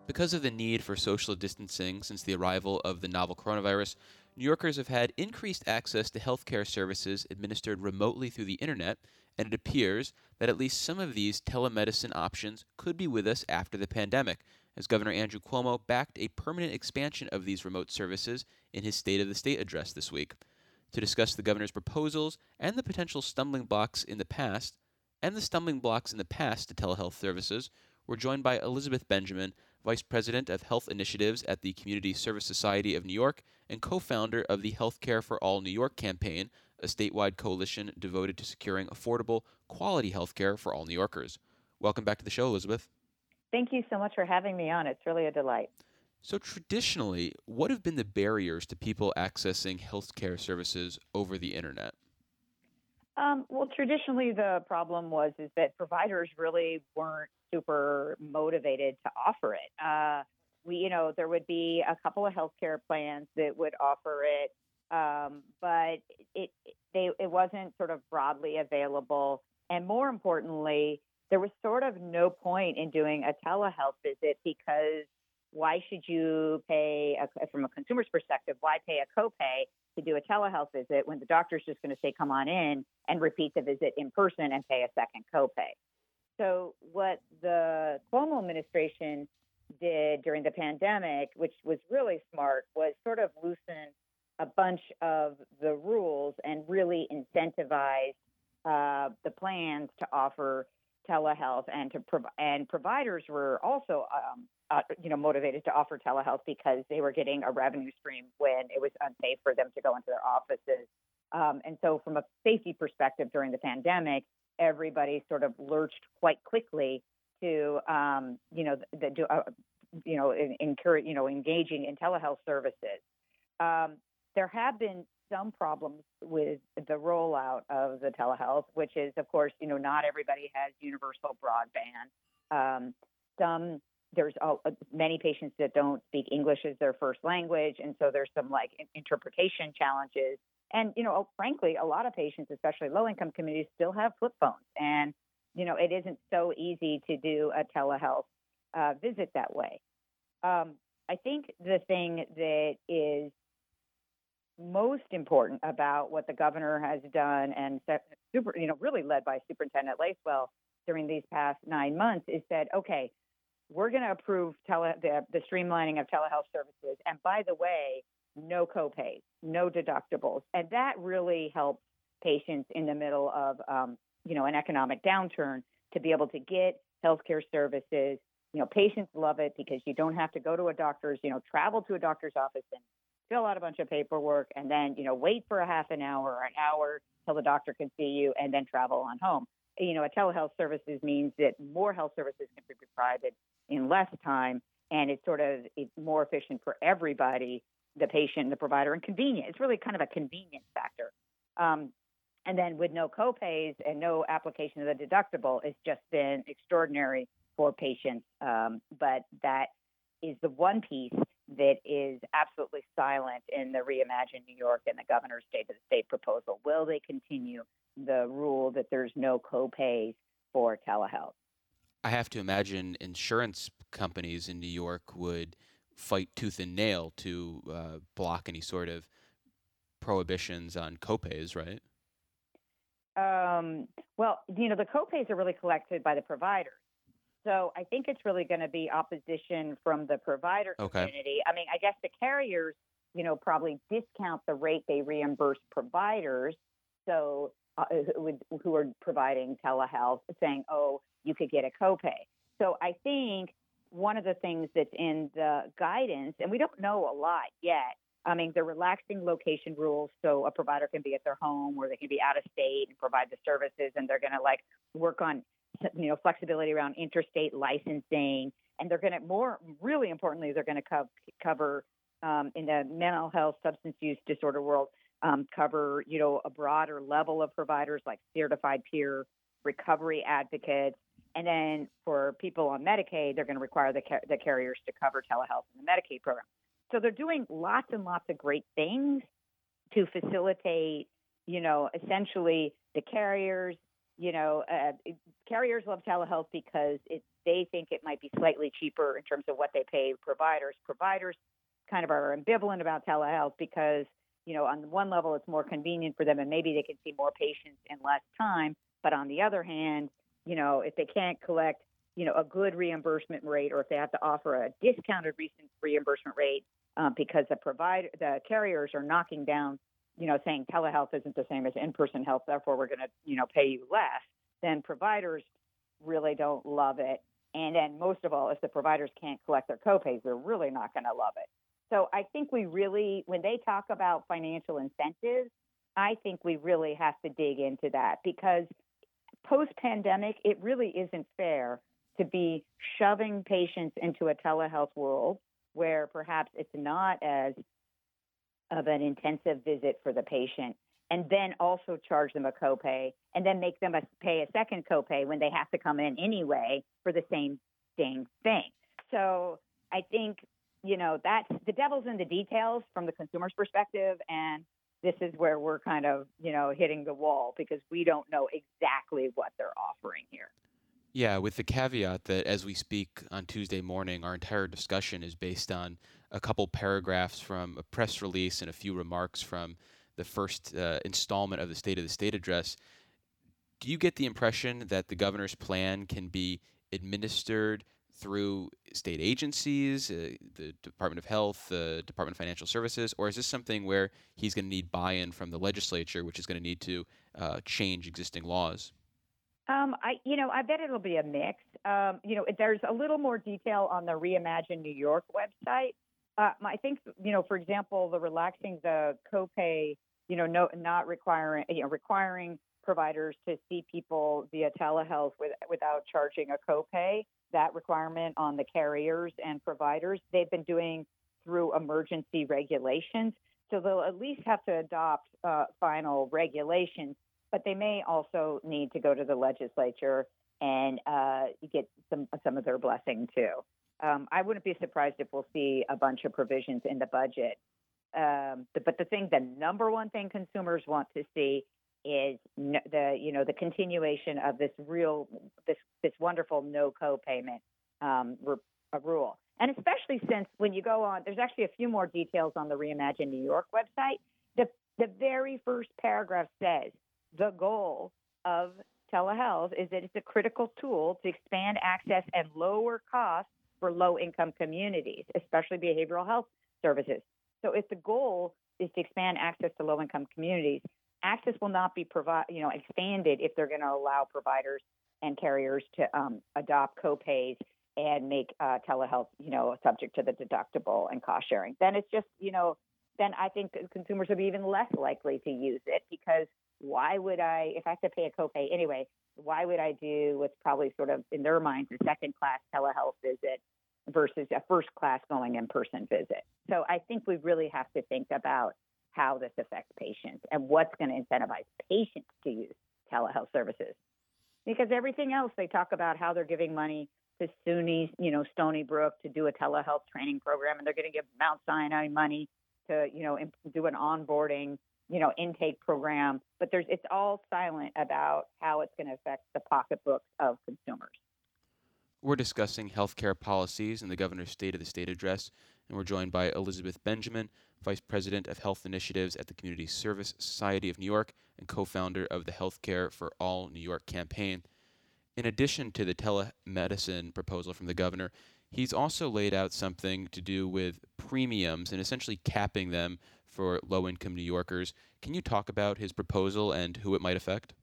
Because of the need for social distancing since the arrival of the novel coronavirus, New Yorkers have had increased access to healthcare services administered remotely through the internet, and it appears that at least some of these telemedicine options could be with us after the pandemic, as Governor Andrew Cuomo backed a permanent expansion of these remote services in his State of the State address this week. To discuss the governor's proposals and the potential stumbling blocks in the past, to telehealth services, we're joined by Elizabeth Benjamin, Vice President of Health Initiatives at the Community Service Society of New York and co founder of the Healthcare for All New York campaign, a statewide coalition devoted to securing affordable, quality healthcare for all New Yorkers. Welcome back to the show, Elizabeth. Thank you so much for having me on. It's really a delight. So, traditionally, what have been the barriers to people accessing healthcare services over the internet? Well, traditionally, the problem is that providers really weren't super motivated to offer it. There would be a couple of healthcare plans that would offer it, but it wasn't sort of broadly available. And more importantly, there was sort of no point in doing a telehealth visit because why should you pay, from a consumer's perspective, why pay a copay to do a telehealth visit when the doctor's just going to say, come on in and repeat the visit in person and pay a second copay? So what the Cuomo administration did during the pandemic, which was really smart, was sort of loosen a bunch of the rules and really incentivize the plans to offer telehealth, and providers were also motivated to offer telehealth because they were getting a revenue stream when it was unsafe for them to go into their offices. And so from a safety perspective during the pandemic, everybody sort of lurched quite quickly to, engaging in telehealth services. There have been some problems with the rollout of the telehealth, which is, of course, not everybody has universal broadband. There's many patients that don't speak English as their first language, and so there's some interpretation challenges. And frankly, a lot of patients, especially low-income communities, still have flip phones, and it isn't so easy to do a telehealth visit that way. I think the thing that is most important about what the governor has done, and really led by Superintendent Lacewell during these past 9 months, is that okay, we're going to approve the streamlining of telehealth services, and by the way, no copays, no deductibles, and that really helps patients in the middle of an economic downturn to be able to get healthcare services. Patients love it because you don't have to go to travel to a doctor's office and fill out a bunch of paperwork and then, wait for a half an hour or an hour till the doctor can see you and then travel on home. A telehealth services means that more health services can be provided in less time, and it's more efficient for everybody, the patient, the provider, and convenient. It's really kind of a convenience factor. And then with no copays and no application of the deductible, it's just been extraordinary for patients. But that is the one piece that is absolutely silent in the Reimagine New York and the governor's State of the State proposal. Will they continue the rule that there's no copays for telehealth? I have to imagine insurance companies in New York would fight tooth and nail to block any sort of prohibitions on copays, right? The copays are really collected by the providers. So I think it's really going to be opposition from the provider community. I mean, I guess the carriers, probably discount the rate they reimburse providers. So who are providing telehealth, saying, oh, you could get a copay. So I think one of the things that's in the guidance, and we don't know a lot yet, I mean, they're relaxing location rules so a provider can be at their home or they can be out of state and provide the services, and they're going to work on flexibility around interstate licensing, and they're going to really importantly, they're going to cover in the mental health, substance use disorder world, cover a broader level of providers like certified peer recovery advocates, and then for people on Medicaid, they're going to require the carriers to cover telehealth in the Medicaid program. So they're doing lots and lots of great things to facilitate, essentially the carriers, carriers love telehealth because they think it might be slightly cheaper in terms of what they pay providers. Providers kind of are ambivalent about telehealth because, on one level, it's more convenient for them and maybe they can see more patients in less time. But on the other hand, if they can't collect, a good reimbursement rate, or if they have to offer a discounted recent reimbursement rate because the carriers are knocking down, saying telehealth isn't the same as in-person health, therefore we're going to, pay you less, then providers really don't love it. And then most of all, if the providers can't collect their copays, they're really not going to love it. So I think when they talk about financial incentives, I think we really have to dig into that, because post-pandemic, it really isn't fair to be shoving patients into a telehealth world where perhaps it's not as of an intensive visit for the patient, and then also charge them a copay, and then make them pay a second copay when they have to come in anyway for the same thing. So I think, that's the devil's in the details from the consumer's perspective, and this is where we're kind of, hitting the wall because we don't know exactly what they're offering here. Yeah, with the caveat that as we speak on Tuesday morning, our entire discussion is based on a couple paragraphs from a press release and a few remarks from the first installment of the State of the State address. Do you get the impression that the governor's plan can be administered through state agencies, the Department of Health, the Department of Financial Services, or is this something where he's going to need buy-in from the legislature, which is going to need to change existing laws? I bet it'll be a mix. There's a little more detail on the Reimagine New York website. I think, for example, the relaxing the copay, not requiring providers to see people via telehealth without charging a copay, that requirement on the carriers and providers, they've been doing through emergency regulations. So they'll at least have to adopt final regulations, but they may also need to go to the legislature and get some of their blessing too. I wouldn't be surprised if we'll see a bunch of provisions in the budget. But the number one thing consumers want to see is the continuation of this wonderful no co-payment rule. And especially since when you go on, there's actually a few more details on the Reimagine New York website. The very first paragraph says the goal of telehealth is that it's a critical tool to expand access and lower costs for low-income communities, especially behavioral health services. So if the goal is to expand access to low-income communities, access will not be expanded if they're going to allow providers and carriers to adopt copays and make telehealth, subject to the deductible and cost sharing. Then it's just, then I think consumers will be even less likely to use it, because why would I, if I have to pay a copay anyway, why would I do what's probably sort of in their minds a second-class telehealth visit versus a first-class going in-person visit? So I think we really have to think about how this affects patients and what's going to incentivize patients to use telehealth services. Because everything else, they talk about how they're giving money to SUNY, Stony Brook to do a telehealth training program, and they're going to give Mount Sinai money to, do an onboarding, intake program. But it's all silent about how it's going to affect the pocketbooks of consumers. We're discussing healthcare policies in the governor's State of the State address, and we're joined by Elizabeth Benjamin, Vice President of Health Initiatives at the Community Service Society of New York and co-founder of the Healthcare for All New York campaign. In addition to the telemedicine proposal from the governor, he's also laid out something to do with premiums and essentially capping them for low-income New Yorkers. Can you talk about his proposal and who it might affect?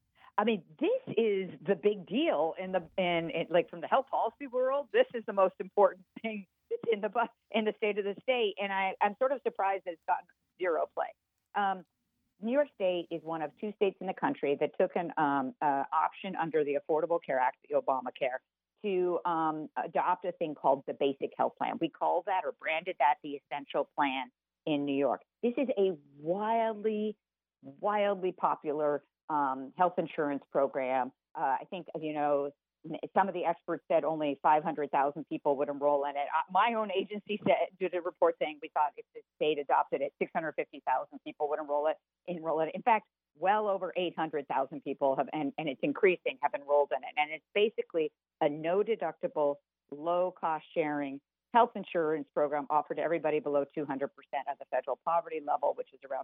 I mean, this is the big deal in from the health policy world. This is the most important thing in the state of the state, and I'm sort of surprised that it's gotten zero play. New York State is one of two states in the country that took an option under the Affordable Care Act, the Obamacare, to adopt a thing called the Basic Health Plan. We call that, or branded that, the Essential Plan in New York. This is a wildly popular health insurance program. I think, some of the experts said only 500,000 people would enroll in it. My own agency did a report saying we thought if the state adopted it, 650,000 people would enroll it. In fact, well over 800,000 people have, and it's increasing, have enrolled in it. And it's basically a no deductible, low cost sharing health insurance program offered to everybody below 200% of the federal poverty level, which is around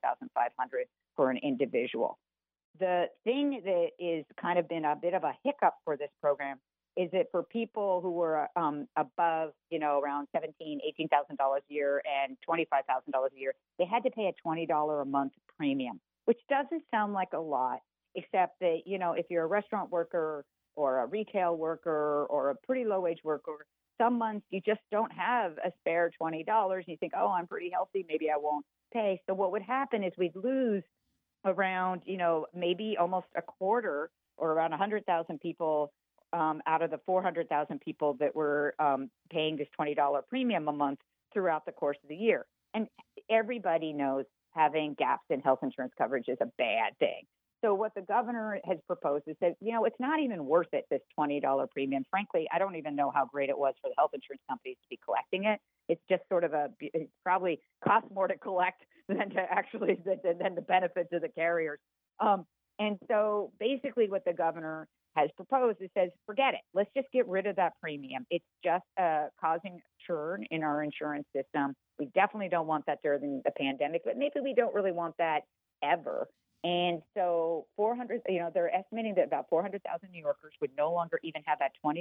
25,500 for an individual. The thing that is kind of been a bit of a hiccup for this program is that for people who were above, around $17,000, $18,000 a year and $25,000 a year, they had to pay a $20 a month premium, which doesn't sound like a lot, except that, if you're a restaurant worker or a retail worker or a pretty low-wage worker, some months you just don't have a spare $20. You think, oh, I'm pretty healthy, maybe I won't pay. So what would happen is we'd lose around, maybe almost a quarter or around 100,000 people out of the 400,000 people that were paying this $20 premium a month throughout the course of the year. And everybody knows having gaps in health insurance coverage is a bad thing. So what the governor has proposed is that, it's not even worth it, this $20 premium. Frankly, I don't even know how great it was for the health insurance companies to be collecting it. It's just sort of it probably costs more to collect than to actually, than the benefit to the carriers. And so basically what the governor has proposed, it says, forget it. Let's just get rid of that premium. It's just causing churn in our insurance system. We definitely don't want that during the pandemic, but maybe we don't really want that ever. And so they're estimating that about 400,000 New Yorkers would no longer even have that $20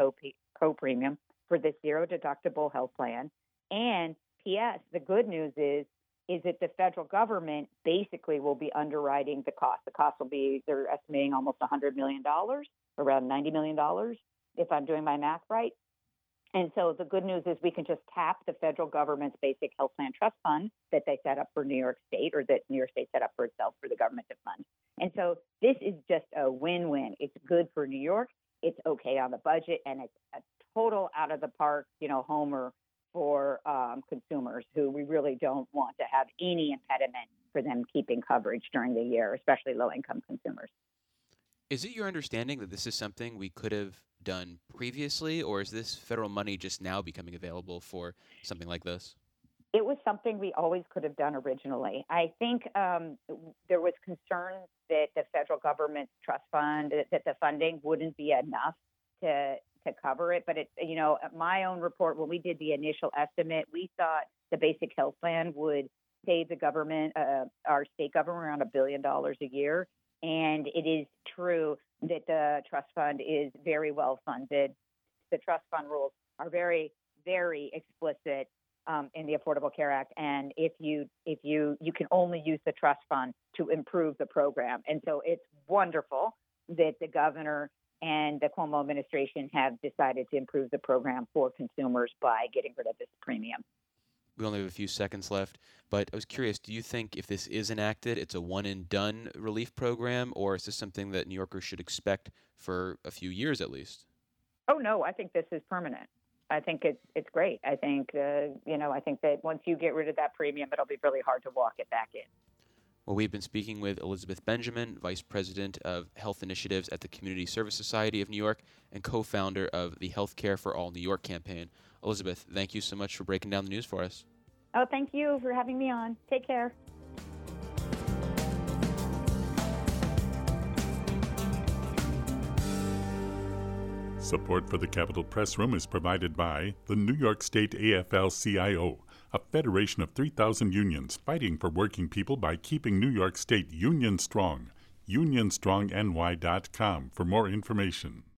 co-premium for this zero deductible health plan. And P.S., the good news is that the federal government basically will be underwriting the cost. The cost will be, they're estimating almost $100 million, around $90 million, if I'm doing my math right. And so the good news is we can just tap the federal government's basic health plan trust fund that they set up for New York State, or that New York State set up for itself for the government to fund. And so this is just a win-win. It's good for New York. It's okay on the budget, and it's a total out of the park, homer for consumers who we really don't want to have any impediment for them keeping coverage during the year, especially low-income consumers. Is it your understanding that this is something we could have done previously, or is this federal money just now becoming available for something like this? It was something we always could have done originally. I think there was concern that the federal government's trust fund, that the funding wouldn't be enough to cover it. But it's, my own report, when we did the initial estimate, we thought the basic health plan would save the government, our state government, around $1 billion a year. And it is true that the trust fund is very well funded. The trust fund rules are very, very explicit in the Affordable Care Act, and if you can only use the trust fund to improve the program. And so it's wonderful that the governor and the Cuomo administration have decided to improve the program for consumers by getting rid of this premium. We only have a few seconds left, but I was curious, do you think if this is enacted, it's a one-and-done relief program, or is this something that New Yorkers should expect for a few years at least? Oh, no, I think this is permanent. I think it's great. I think, I think that once you get rid of that premium, it'll be really hard to walk it back in. Well, we've been speaking with Elizabeth Benjamin, Vice President of Health Initiatives at the Community Service Society of New York and co-founder of the Healthcare for All New York campaign. Elizabeth, thank you so much for breaking down the news for us. Oh, thank you for having me on. Take care. Support for the Capitol Press Room is provided by the New York State AFL-CIO, a federation of 3,000 unions fighting for working people by keeping New York State union strong. UnionStrongNY.com for more information.